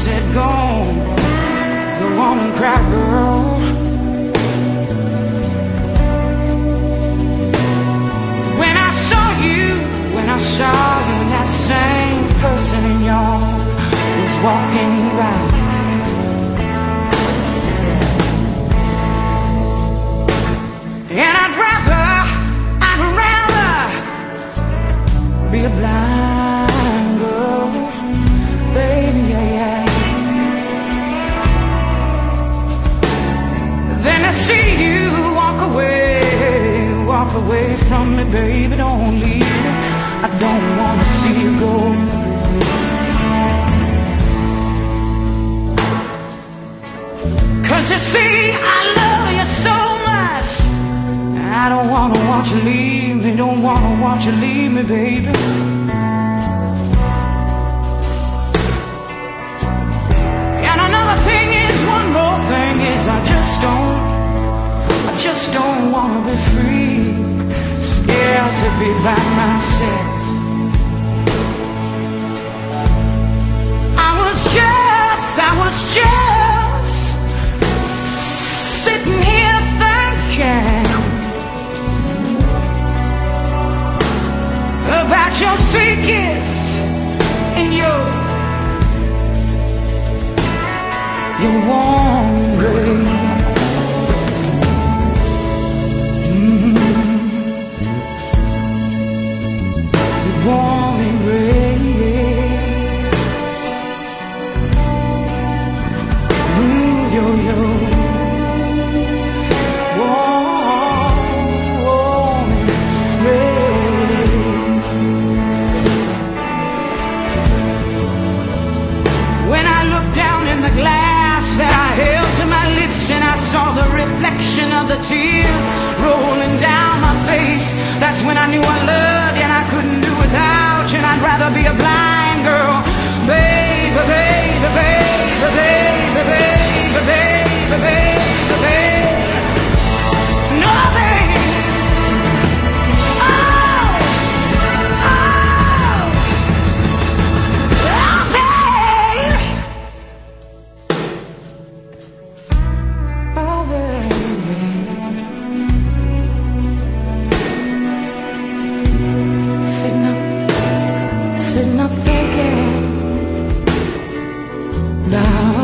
said, go on and cry, girl. When I saw you, that same person in your was walking by. And I'd rather be a blind girl, baby, yeah. Than to see you walk away from me, baby, don't leave me. I don't want to see you go. Cause you see, I love you so much, I don't want to watch you leave me. Don't want to watch you leave me, baby. And another thing is, one more thing is, I just don't want to be free. Scared to be by myself. I was just sitting here thinking about your sweet kiss and your warm embrace. Warm embrace. Ooh, yo, yo. Warm embrace. When I looked down in the glass that I held to my lips, and I saw the reflection of the tears rolling down my face, that's when I knew I loved you and I couldn't do without you, and I'd rather be a blind girl, baby, baby, baby, baby, baby, baby, baby, baby. No, baby. Oh, baby. Oh, baby. Sitting up thinking about